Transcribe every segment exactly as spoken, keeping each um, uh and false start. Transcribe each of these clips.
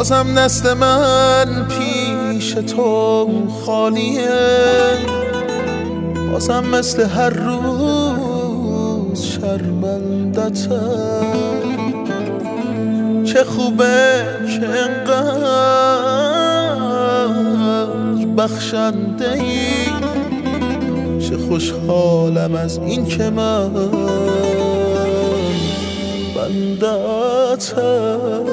بازم دست من پیش تو خالیه، بازم مثل هر روز شرمندته. چه خوبه که انقدر بخشنده ای، چه خوشحالم از این که من بندتم.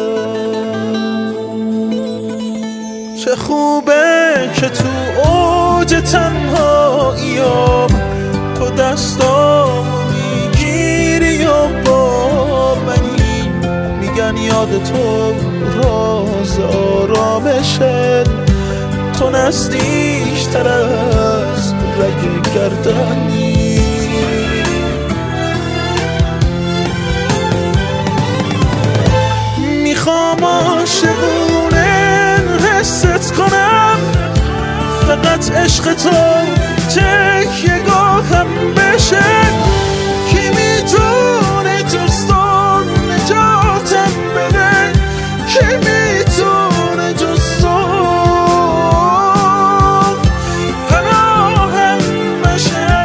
چه خوبه که تو اوج تنهاییام تو دستامو میگیری و با منی، میگن یاد تو راز آرامشه، تو نزدیکتر از رگ گردنی. میخوام عاشقونه حست کنم، فقط عشق تو تکیه گاهم بشه. کی میتونه جستان نجاتم بده، کی میتونه جستان پناهم بشه.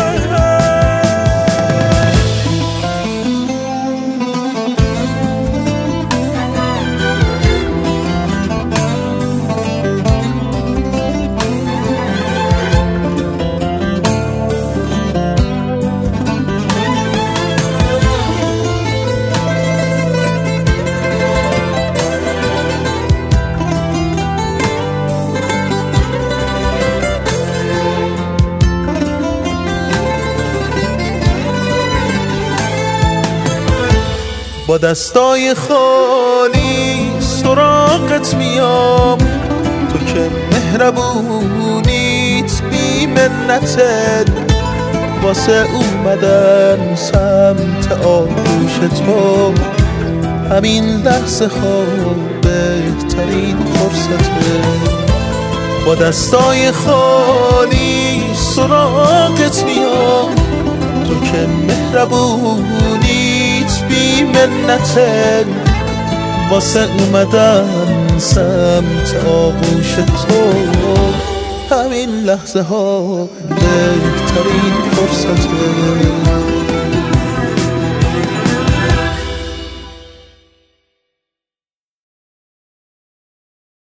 با دستای خالی سراغت میام، تو که مهربونیت بی منته، واسه اومدن سمت آغوش تو همین لحظه ها بهترین فرصته. با دستای خالی سراغت میام، تو که مهربونیت بی منته، واسه اومدن سمت آغوش تو همین لحظه ها بهترین فرصته.